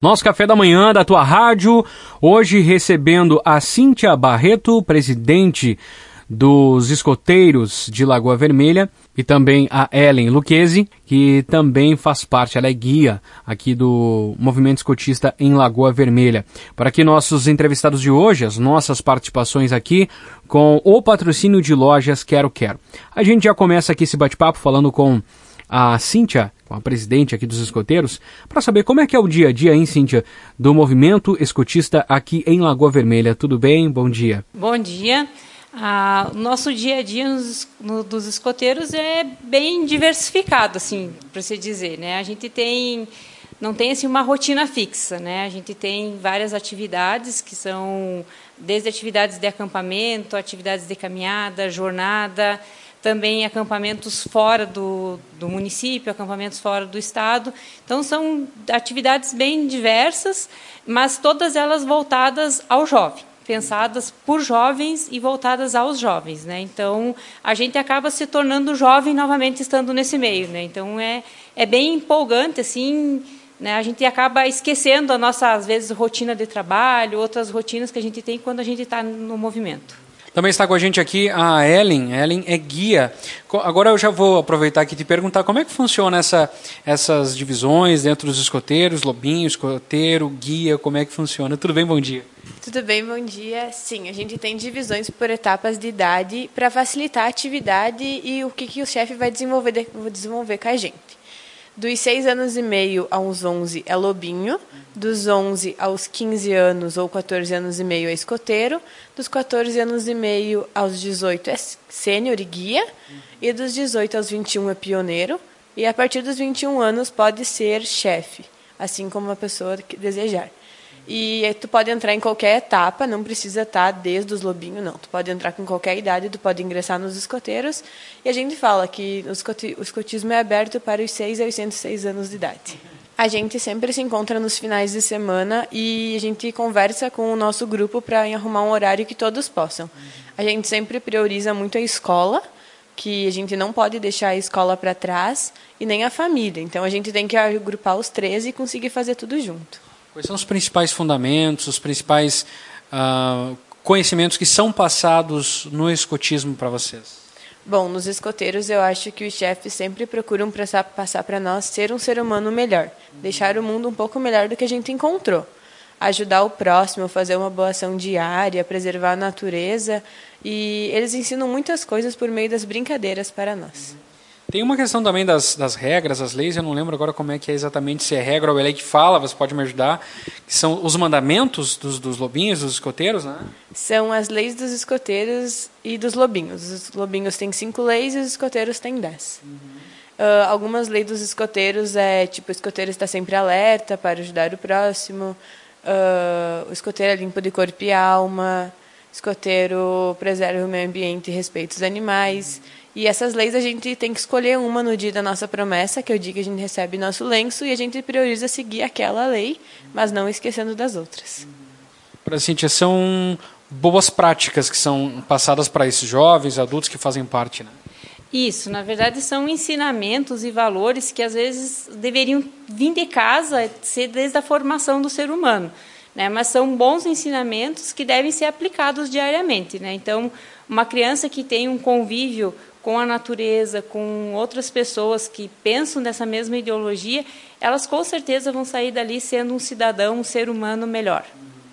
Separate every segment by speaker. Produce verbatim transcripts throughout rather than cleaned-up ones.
Speaker 1: Nosso café da manhã da tua rádio, hoje recebendo a Cíntia Barreto, presidente dos escoteiros de Lagoa Vermelha, e também a Ellen Lucchesi, que também faz parte, ela é guia aqui do movimento escotista em Lagoa Vermelha. Para que nossos entrevistados de hoje, as nossas participações aqui com o patrocínio de lojas Quero Quero. A gente já começa aqui esse bate-papo falando com a Cíntia, com a presidente aqui dos escoteiros, para saber como é que é o dia a dia, hein, Cíntia, do movimento escotista aqui em Lagoa Vermelha. Tudo bem? Bom dia.
Speaker 2: Bom dia. Ah, o nosso dia a dia nos, no, dos escoteiros é bem diversificado, assim, para se dizer, né? A gente tem, não tem assim, uma rotina fixa, né? A gente tem várias atividades que são desde atividades de acampamento, atividades de caminhada, jornada, também acampamentos fora do, do município, acampamentos fora do estado. Então, são atividades bem diversas, mas todas elas voltadas ao jovem, pensadas por jovens e voltadas aos jovens, né? Então, a gente acaba se tornando jovem novamente estando nesse meio, né? Então, é, é bem empolgante, assim, né? A gente acaba esquecendo a nossa, às vezes, rotina de trabalho, outras rotinas que a gente tem quando a gente está no movimento.
Speaker 1: Também está com a gente aqui a Ellen. A Ellen é guia. Agora eu já vou aproveitar aqui e te perguntar como é que funciona essa, essas divisões dentro dos escoteiros, lobinho, escoteiro, guia, como é que funciona? Tudo bem? Bom dia.
Speaker 3: Tudo bem, bom dia. Sim, a gente tem divisões por etapas de idade para facilitar a atividade e o que, que o chefe vai desenvolver, desenvolver com a gente. Dos seis anos e meio aos onze é lobinho, dos onze aos quinze anos ou quatorze anos e meio é escoteiro, dos quatorze anos e meio aos dezoito é sênior e guia, e dos dezoito aos vinte e um é pioneiro, e a partir dos vinte e um anos pode ser chefe, assim como a pessoa que desejar. E tu pode entrar em qualquer etapa, não precisa estar desde os lobinhos, não. Tu pode entrar com qualquer idade, tu pode ingressar nos escoteiros. E a gente fala que o escotismo é aberto para os seis aos cento e seis anos de idade. A gente sempre se encontra nos finais de semana e a gente conversa com o nosso grupo para arrumar um horário que todos possam. A gente sempre prioriza muito a escola, que a gente não pode deixar a escola para trás, e nem a família. Então, a gente tem que agrupar os três e conseguir fazer tudo junto.
Speaker 1: Quais são os principais fundamentos, os principais uh, conhecimentos que são passados no escotismo para vocês?
Speaker 3: Bom, nos escoteiros eu acho que os chefes sempre procuram passar para nós ser um ser humano melhor, deixar o mundo um pouco melhor do que a gente encontrou, ajudar o próximo, fazer uma boa ação diária, preservar a natureza, e eles ensinam muitas coisas por meio das brincadeiras para nós.
Speaker 1: Tem uma questão também das, das regras, as leis, eu não lembro agora como é que é exatamente, se é regra ou é lei que fala, você pode me ajudar, que são os mandamentos dos, dos lobinhos, dos escoteiros, né?
Speaker 3: São as leis dos escoteiros e dos lobinhos. Os lobinhos têm cinco leis e os escoteiros têm dez. Uhum. Uh, algumas leis dos escoteiros é, tipo, o escoteiro está sempre alerta para ajudar o próximo, uh, o escoteiro é limpo de corpo e alma, o escoteiro preserva o meio ambiente e respeita os animais. Uhum. E essas leis a gente tem que escolher uma no dia da nossa promessa, que é o dia que a gente recebe nosso lenço, e a gente prioriza seguir aquela lei, mas não esquecendo das outras.
Speaker 1: Para Cíntia, são boas práticas que são passadas para esses jovens, adultos que fazem parte, né?
Speaker 2: Isso, na verdade são ensinamentos e valores que às vezes deveriam vir de casa, ser desde a formação do ser humano, né? Mas são bons ensinamentos que devem ser aplicados diariamente, né? Então, uma criança que tem um convívio com a natureza, com outras pessoas que pensam dessa mesma ideologia, elas com certeza vão sair dali sendo um cidadão, um ser humano melhor.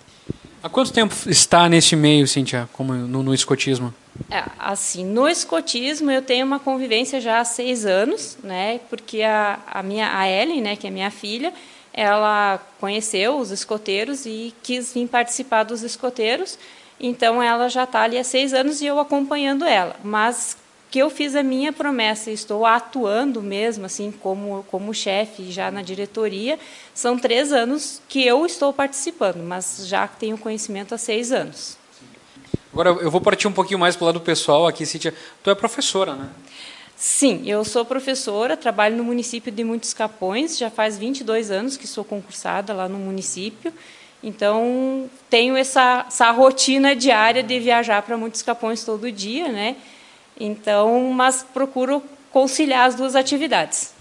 Speaker 1: Há quanto tempo está nesse meio, Cíntia, como no, no escotismo?
Speaker 2: É, assim, no escotismo eu tenho uma convivência já há seis anos, né? Porque a, a minha, a Ellen, né, que é minha filha, ela conheceu os escoteiros e quis vir participar dos escoteiros. Então ela já está ali há seis anos e eu acompanhando ela. Mas que eu fiz a minha promessa e estou atuando mesmo assim como como chefe já na diretoria, são três anos que eu estou participando, mas já tenho conhecimento há seis anos.
Speaker 1: Agora eu vou partir um pouquinho mais para o lado pessoal aqui, Cíntia. Tu é professora, né?
Speaker 2: Sim, eu sou professora, trabalho no município de Muitos Capões, já faz vinte e dois anos que sou concursada lá no município. Então, tenho essa, essa rotina diária de viajar para Muitos Capões todo dia, né? Então, mas procuro conciliar as duas atividades.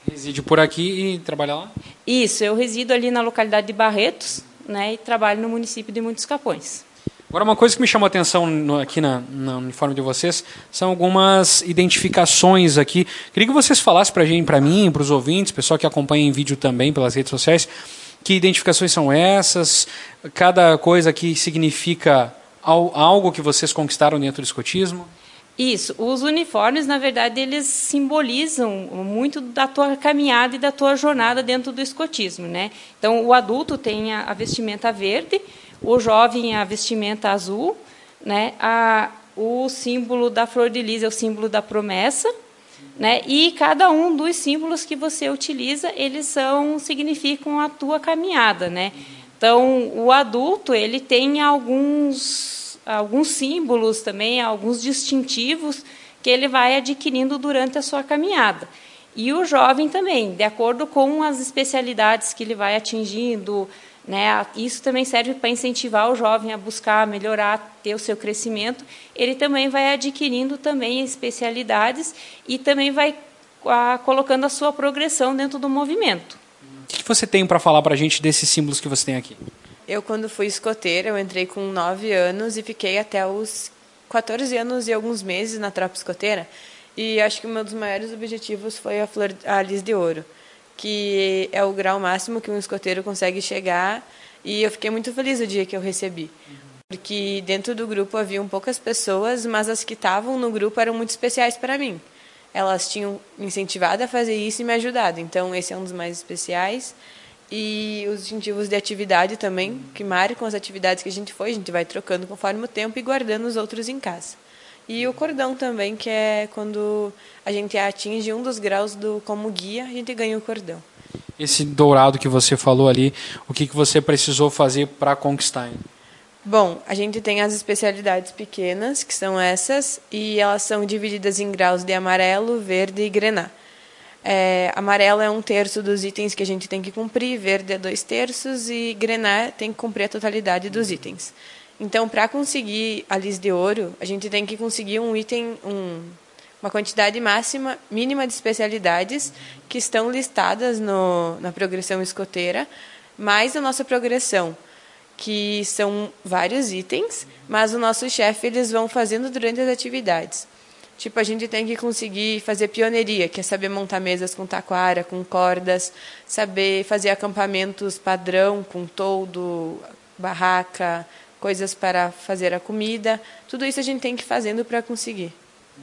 Speaker 1: Reside por aqui e trabalha lá?
Speaker 2: Isso, eu resido ali na localidade de Barretos, né, e trabalho no município de Muitos Capões.
Speaker 1: Agora, uma coisa que me chamou a atenção no, aqui na, no uniforme de vocês são algumas identificações aqui. Queria que vocês falassem para gente, para mim, para os ouvintes, pessoal que acompanha em vídeo também pelas redes sociais, que identificações são essas, cada coisa aqui significa algo que vocês conquistaram dentro do escotismo?
Speaker 2: Isso, os uniformes, na verdade, eles simbolizam muito da tua caminhada e da tua jornada dentro do escotismo, né? Então, o adulto tem a vestimenta verde, o jovem a vestimenta azul, né? A, o símbolo da flor de lis é o símbolo da promessa, né? E cada um dos símbolos que você utiliza, eles são significam a tua caminhada, né? Então, o adulto, ele tem alguns alguns símbolos também, alguns distintivos que ele vai adquirindo durante a sua caminhada. E o jovem também, de acordo com as especialidades que ele vai atingindo, né, isso também serve para incentivar o jovem a buscar melhorar, ter o seu crescimento. Ele também vai adquirindo também especialidades e também vai a, colocando a sua progressão dentro do movimento.
Speaker 1: O que você tem para falar para a gente desses símbolos que você tem aqui?
Speaker 3: Eu, quando fui escoteira, eu entrei com nove anos e fiquei até os quatorze anos e alguns meses na tropa escoteira. E acho que um dos maiores objetivos foi a, flor, a lis de ouro, que é o grau máximo que um escoteiro consegue chegar. E eu fiquei muito feliz o dia que eu recebi. Porque dentro do grupo haviam poucas pessoas, mas as que estavam no grupo eram muito especiais para mim. Elas tinham me incentivado a fazer isso e me ajudado. Então, esse é um dos mais especiais. E os distintivos de atividade também, que marcam as atividades que a gente foi, a gente vai trocando conforme o tempo e guardando os outros em casa. E o cordão também, que é quando a gente atinge um dos graus do como guia, a gente ganha o cordão.
Speaker 1: Esse dourado que você falou ali, o que, que você precisou fazer para conquistar? Hein?
Speaker 3: Bom, a gente tem as especialidades pequenas, que são essas, e elas são divididas em graus de amarelo, verde e grená. É, amarelo é um terço dos itens que a gente tem que cumprir, verde é dois terços e grená tem que cumprir a totalidade dos itens. Então, para conseguir a lis de ouro, a gente tem que conseguir um item, um, uma quantidade máxima, mínima de especialidades que estão listadas no, na progressão escoteira, mais a nossa progressão, que são vários itens, mas o nosso chefe eles vão fazendo durante as atividades. Tipo, a gente tem que conseguir fazer pioneiria, que é saber montar mesas com taquara, com cordas, saber fazer acampamentos padrão, com toldo, barraca, coisas para fazer a comida. Tudo isso a gente tem que ir fazendo para conseguir.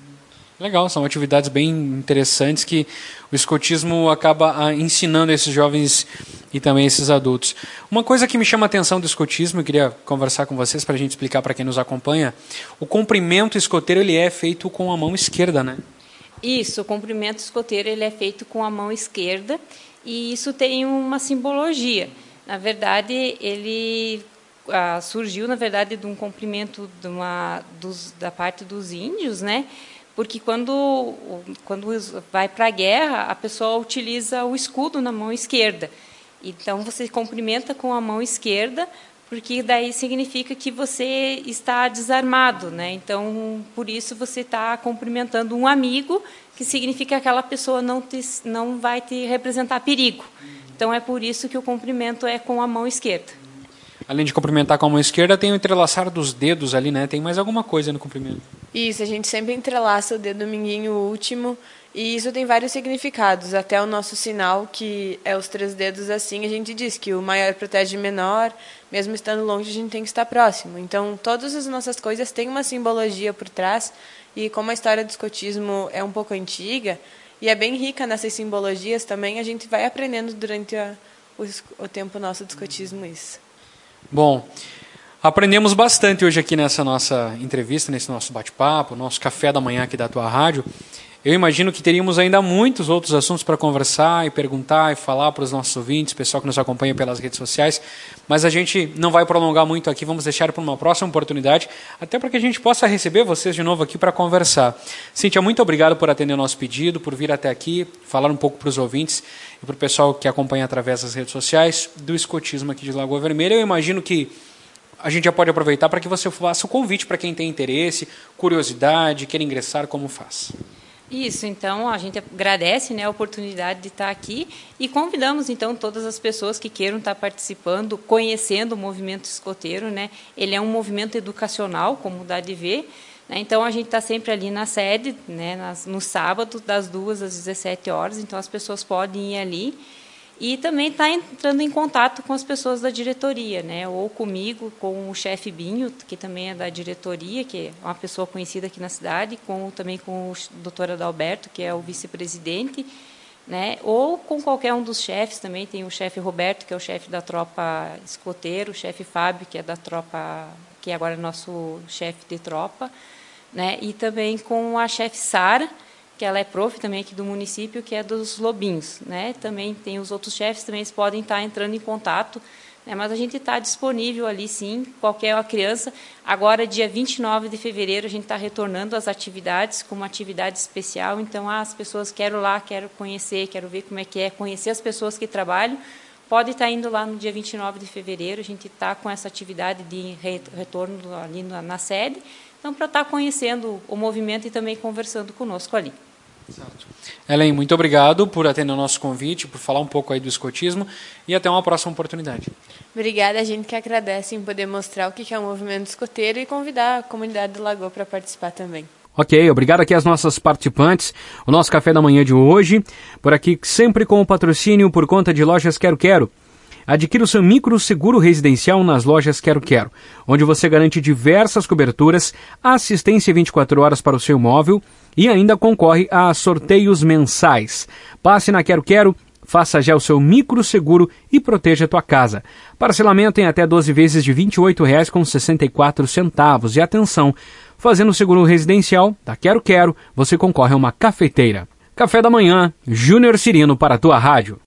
Speaker 1: Legal, são atividades bem interessantes que o escotismo acaba ensinando esses jovens e também esses adultos. Uma coisa que me chama a atenção do escotismo, eu queria conversar com vocês para a gente explicar para quem nos acompanha, o comprimento escoteiro ele é feito com a mão esquerda, né?
Speaker 2: Isso, o comprimento escoteiro ele é feito com a mão esquerda e isso tem uma simbologia. Na verdade, ele ah, surgiu, na verdade, de um comprimento de uma, dos, da parte dos índios, né? Porque quando, quando vai para a guerra, a pessoa utiliza o escudo na mão esquerda. Então, você cumprimenta com a mão esquerda, porque daí significa que você está desarmado, né? Então, por isso, você está cumprimentando um amigo, que significa que aquela pessoa não, te, não vai te representar perigo. Então, é por isso que o cumprimento é com a mão esquerda.
Speaker 1: Além de cumprimentar com a mão esquerda, tem o entrelaçar dos dedos ali, né? Tem mais alguma coisa no cumprimento?
Speaker 3: Isso, a gente sempre entrelaça o dedo mindinho último, e isso tem vários significados. Até o nosso sinal, que é os três dedos assim, a gente diz que o maior protege o menor, mesmo estando longe, a gente tem que estar próximo. Então, todas as nossas coisas têm uma simbologia por trás, e como a história do escotismo é um pouco antiga, e é bem rica nessas simbologias também, a gente vai aprendendo durante a, o, o tempo nosso do escotismo isso.
Speaker 1: Bom, aprendemos bastante hoje aqui nessa nossa entrevista, nesse nosso bate-papo, nosso café da manhã aqui da Tua Rádio. Eu imagino que teríamos ainda muitos outros assuntos para conversar e perguntar e falar para os nossos ouvintes, pessoal que nos acompanha pelas redes sociais, mas a gente não vai prolongar muito aqui, vamos deixar para uma próxima oportunidade, até para que a gente possa receber vocês de novo aqui para conversar. Cíntia, muito obrigado por atender o nosso pedido, por vir até aqui, falar um pouco para os ouvintes e para o pessoal que acompanha através das redes sociais do escotismo aqui de Lagoa Vermelha. Eu imagino que a gente já pode aproveitar para que você faça o convite para quem tem interesse, curiosidade, quer ingressar, como faz.
Speaker 2: Isso, então a gente agradece, né, a oportunidade de estar aqui e convidamos então todas as pessoas que queiram estar participando, conhecendo o movimento escoteiro, né? Ele é um movimento educacional, como dá de ver, né? Então a gente está sempre ali na sede, né, nas, no sábado, das duas às dezessete horas, então as pessoas podem ir ali. E também está entrando em contato com as pessoas da diretoria, né? Ou comigo, com o chefe Binho, que também é da diretoria, que é uma pessoa conhecida aqui na cidade, com, também com o doutor Adalberto, que é o vice-presidente, né? Ou com qualquer um dos chefes também. Tem o chefe Roberto, que é o chefe da tropa escoteiro, o chefe Fábio, que é da tropa, que agora é nosso chefe de tropa, né? E também com a chefe Sara, que ela é prof também aqui do município, que é dos Lobinhos, né? Também tem os outros chefes, também eles podem estar entrando em contato, né? Mas a gente está disponível ali, sim, qualquer criança. Agora, dia vinte e nove de fevereiro, a gente está retornando às atividades, com uma atividade especial. Então, ah, as pessoas, quero lá, quero conhecer, quero ver como é que é, conhecer as pessoas que trabalham, pode estar indo lá no dia vinte e nove de fevereiro, a gente está com essa atividade de retorno ali na, na sede, então, para estar conhecendo o movimento e também conversando conosco ali.
Speaker 1: Certo. Ellen, muito obrigado por atender o nosso convite, por falar um pouco aí do escotismo e até uma próxima oportunidade.
Speaker 3: Obrigada, a gente que agradece em poder mostrar o que é o movimento escoteiro e convidar a comunidade do Lagoa para participar também.
Speaker 1: Ok, obrigado aqui às nossas participantes. O nosso café da manhã de hoje, por aqui sempre com o patrocínio por conta de Lojas Quero Quero. Adquira o seu micro seguro residencial nas Lojas Quero Quero, onde você garante diversas coberturas, assistência vinte e quatro horas para o seu imóvel e ainda concorre a sorteios mensais. Passe na Quero Quero, faça já o seu micro seguro e proteja a tua casa. Parcelamento em até doze vezes de vinte e oito reais e sessenta e quatro centavos. E atenção, fazendo o seguro residencial da Quero Quero, você concorre a uma cafeteira. Café da manhã, Júnior Cirino para a tua rádio.